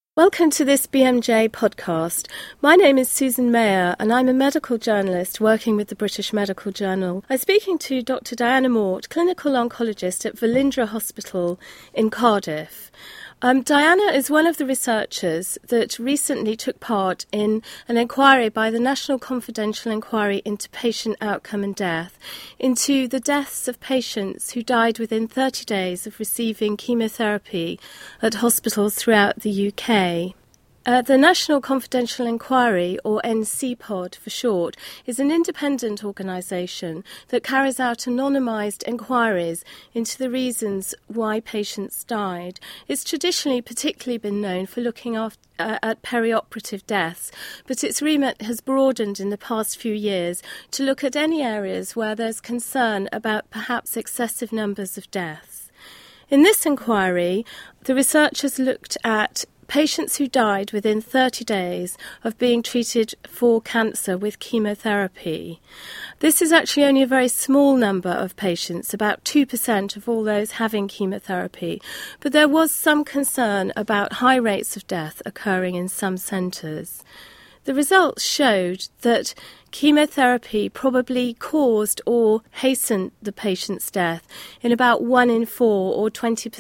Welcome to this BMJ podcast. My name is Susan Mayer and I'm a medical journalist working with the British Medical Journal. I'm speaking to Dr. Diana Mort, clinical oncologist at Velindre Hospital in Cardiff. Diana is one of the researchers that recently took part in an inquiry by the National Confidential Inquiry into Patient Outcome and Death into the deaths of patients who died within 30 days of receiving chemotherapy at hospitals throughout the UK. The National Confidential Inquiry, or NCPOD for short, is an independent organisation that carries out anonymised inquiries into the reasons why patients died. It's traditionally particularly been known for looking at perioperative deaths, but its remit has broadened in the past few years to look at any areas where there's concern about perhaps excessive numbers of deaths. In this inquiry, the researchers looked at patients who died within 30 days of being treated for cancer with chemotherapy. This is actually only a very small number of patients, about 2% of all those having chemotherapy, but there was some concern about high rates of death occurring in some centres. The results showed that chemotherapy probably caused or hastened the patient's death in about 1 in 4 or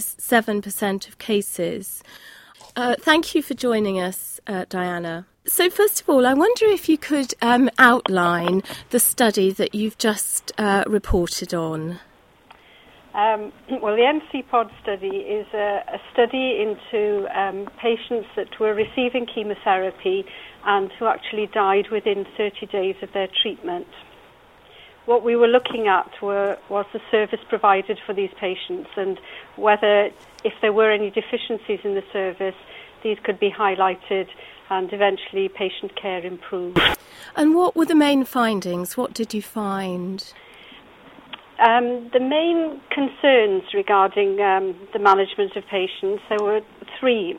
27% of cases. Thank you for joining us, Diana. So first of all, I wonder if you could outline the study that you've just reported on. Well, the NCPOD study is a study into patients that were receiving chemotherapy and who actually died within 30 days of their treatment. What we were looking at was the service provided for these patients and whether, if there were any deficiencies in the service, these could be highlighted and eventually patient care improved. And what were the main findings? What did you find? The main concerns regarding the management of patients, there were three.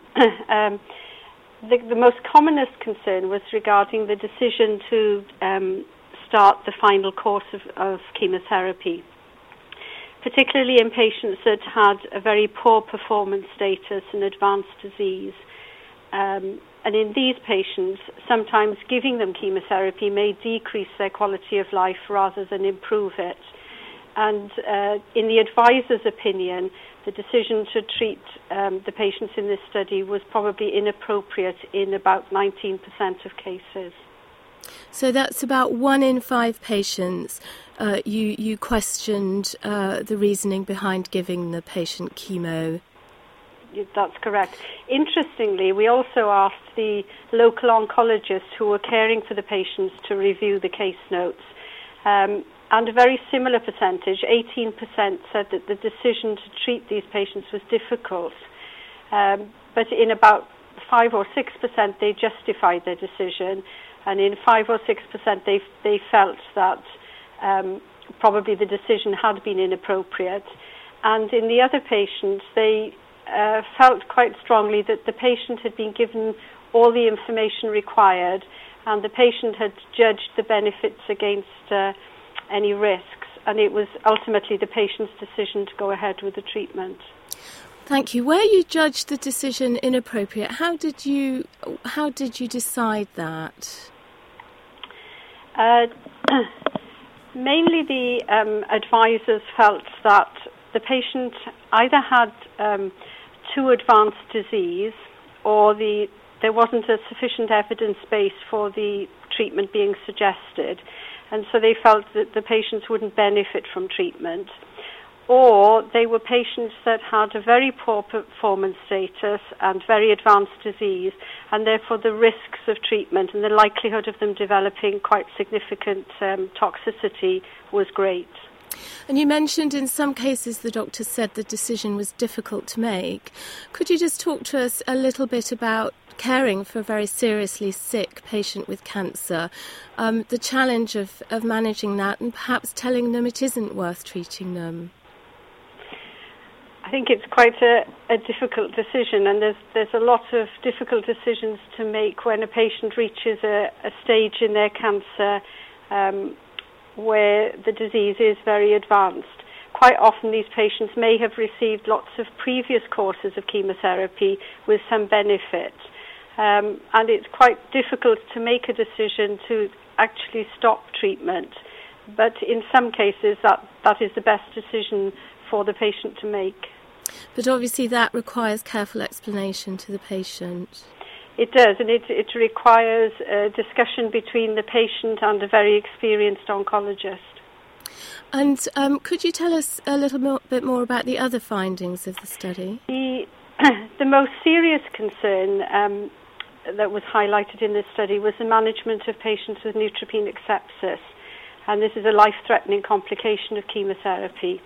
The most commonest concern was regarding the decision to start the final course of chemotherapy, particularly in patients that had a very poor performance status and advanced disease. And in these patients, sometimes giving them chemotherapy may decrease their quality of life rather than improve it. And in the advisor's opinion, the decision to treat the patients in this study was probably inappropriate in about 19% of cases. So that's about 1 in 5 patients. You questioned the reasoning behind giving the patient chemo. That's correct. Interestingly, we also asked the local oncologists who were caring for the patients to review the case notes. And a very similar percentage, 18%, said that the decision to treat these patients was difficult. But in about 5 or 6%, they justified their decision. And in 5 or 6%, they felt that probably the decision had been inappropriate. And in the other patients, they felt quite strongly that the patient had been given all the information required and the patient had judged the benefits against any risks. And it was ultimately the patient's decision to go ahead with the treatment. Thank you. Where you judged the decision inappropriate, how did you decide that? Mainly the advisors felt that the patient either had too advanced disease or there wasn't a sufficient evidence base for the treatment being suggested, and so they felt that the patients wouldn't benefit from treatment. Or they were patients that had a very poor performance status and very advanced disease, and therefore the risks of treatment and the likelihood of them developing quite significant toxicity was great. And you mentioned in some cases the doctor said the decision was difficult to make. Could you just talk to us a little bit about caring for a very seriously sick patient with cancer, the challenge of managing that and perhaps telling them it isn't worth treating them? I think it's quite a difficult decision, and there's a lot of difficult decisions to make when a patient reaches a stage in their cancer where the disease is very advanced. Quite often these patients may have received lots of previous courses of chemotherapy with some benefit, and it's quite difficult to make a decision to actually stop treatment. But in some cases, that is the best decision for the patient to make. But obviously that requires careful explanation to the patient. It does, and it requires a discussion between the patient and a very experienced oncologist. And could you tell us a little bit more about the other findings of the study? The most serious concern that was highlighted in this study was the management of patients with neutropenic sepsis, and this is a life-threatening complication of chemotherapy.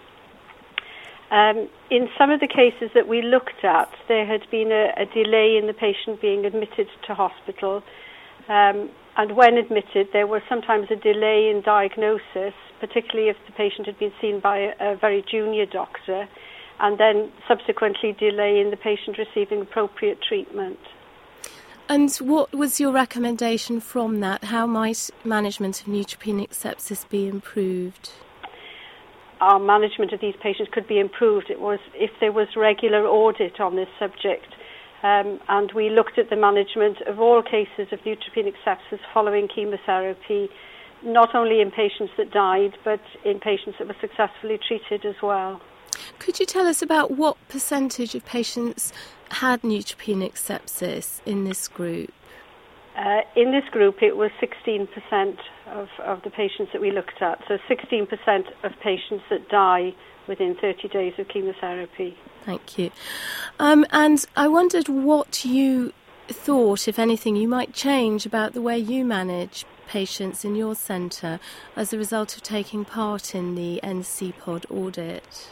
In some of the cases that we looked at, there had been a delay in the patient being admitted to hospital, and when admitted, there was sometimes a delay in diagnosis, particularly if the patient had been seen by a very junior doctor, and then subsequently delay in the patient receiving appropriate treatment. And what was your recommendation from that? How might management of neutropenic sepsis be improved? Our management of these patients could be improved. It was if there was regular audit on this subject, and we looked at the management of all cases of neutropenic sepsis following chemotherapy, not only in patients that died, but in patients that were successfully treated as well. Could you tell us about what percentage of patients had neutropenic sepsis in this group? In this group, it was 16% of the patients that we looked at. So 16% of patients that die within 30 days of chemotherapy. Thank you. And I wondered what you thought, if anything, you might change about the way you manage patients in your centre as a result of taking part in the NCPOD audit.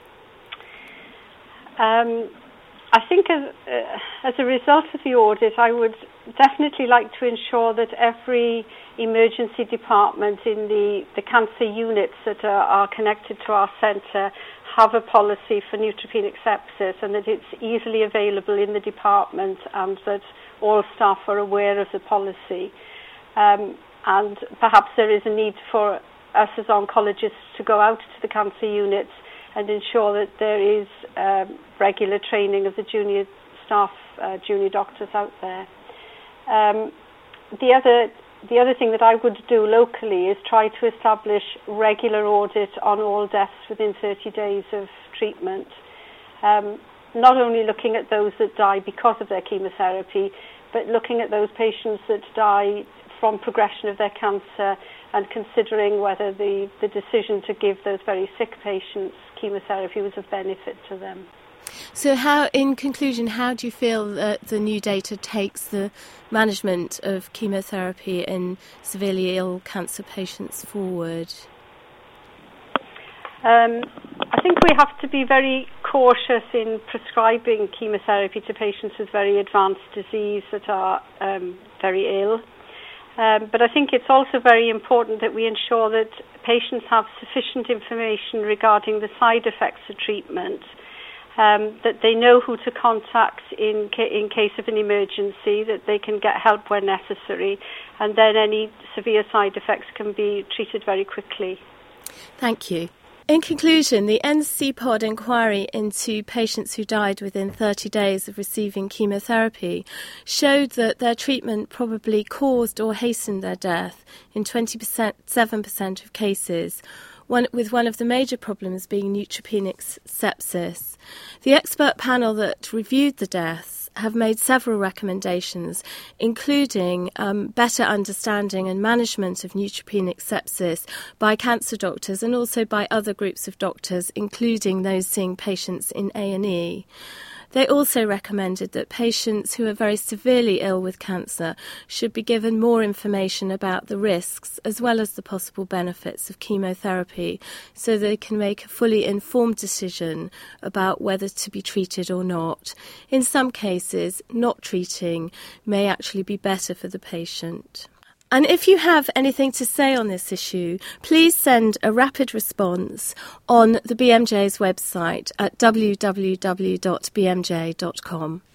I think as a result of the audit, I would definitely like to ensure that every emergency department in the cancer units that are connected to our centre have a policy for neutropenic sepsis, and that it's easily available in the department, and that all staff are aware of the policy. And perhaps there is a need for us as oncologists to go out to the cancer units and ensure that there is regular training of the junior staff, junior doctors out there. The other thing that I would do locally is try to establish regular audit on all deaths within 30 days of treatment. Not only looking at those that die because of their chemotherapy, but looking at those patients that die from progression of their cancer, and considering whether the decision to give those very sick patients chemotherapy was of benefit to them. So in conclusion, how do you feel that the new data takes the management of chemotherapy in severely ill cancer patients forward? I think we have to be very cautious in prescribing chemotherapy to patients with very advanced disease that are very ill. But I think it's also very important that we ensure that patients have sufficient information regarding the side effects of treatment, that they know who to contact in case of an emergency, that they can get help when necessary, and then any severe side effects can be treated very quickly. Thank you. In conclusion, the NCPOD inquiry into patients who died within 30 days of receiving chemotherapy showed that their treatment probably caused or hastened their death in 7% of cases, with one of the major problems being neutropenic sepsis. The expert panel that reviewed the deaths have made several recommendations, including better understanding and management of neutropenic sepsis by cancer doctors and also by other groups of doctors, including those seeing patients in A&E. They also recommended that patients who are very severely ill with cancer should be given more information about the risks as well as the possible benefits of chemotherapy so they can make a fully informed decision about whether to be treated or not. In some cases, not treating may actually be better for the patient. And if you have anything to say on this issue, please send a rapid response on the BMJ's website at www.bmj.com.